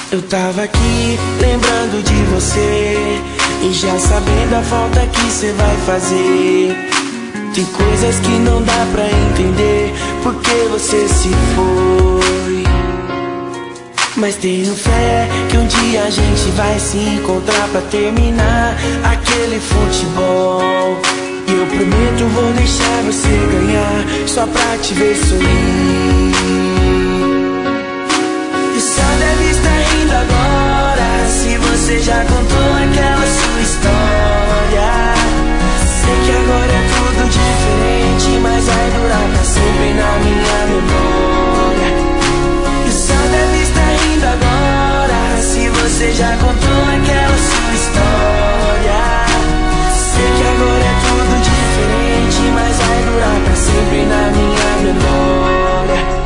Eu tava aqui lembrando de você e já sabendo a falta que cê vai fazer. Tem coisas que não dá pra entender porque você se foi. Mas tenho fé que um dia a gente vai se encontrar pra terminar aquele futebol. E eu prometo vou deixar você ganhar só pra te ver sorrir. E só deve estar rindo agora se você já contou aquela sua história. Sei que agora é tudo diferente, mas vai durar pra sempre na minha memória. E só deve estar rindo agora se você já contou aquela sua história. Sei que agora é tudo diferente, mas vai durar pra sempre na minha memória.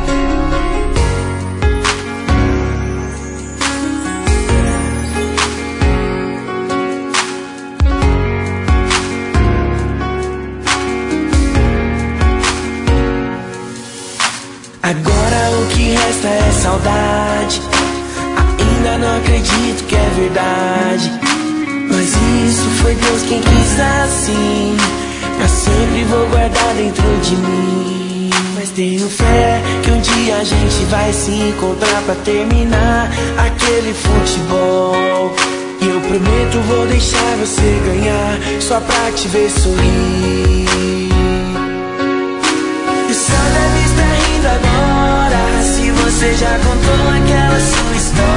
Agora o que resta é saudade. Ainda não acredito que é verdade, mas isso foi Deus quem quis assim. Pra sempre vou guardar dentro de mim. Mas tenho fé que um dia a gente vai se encontrar pra terminar aquele futebol. E eu prometo vou deixar você ganhar só pra te ver sorrir. Só deve estar rindo agora se você já contou aquela sua história.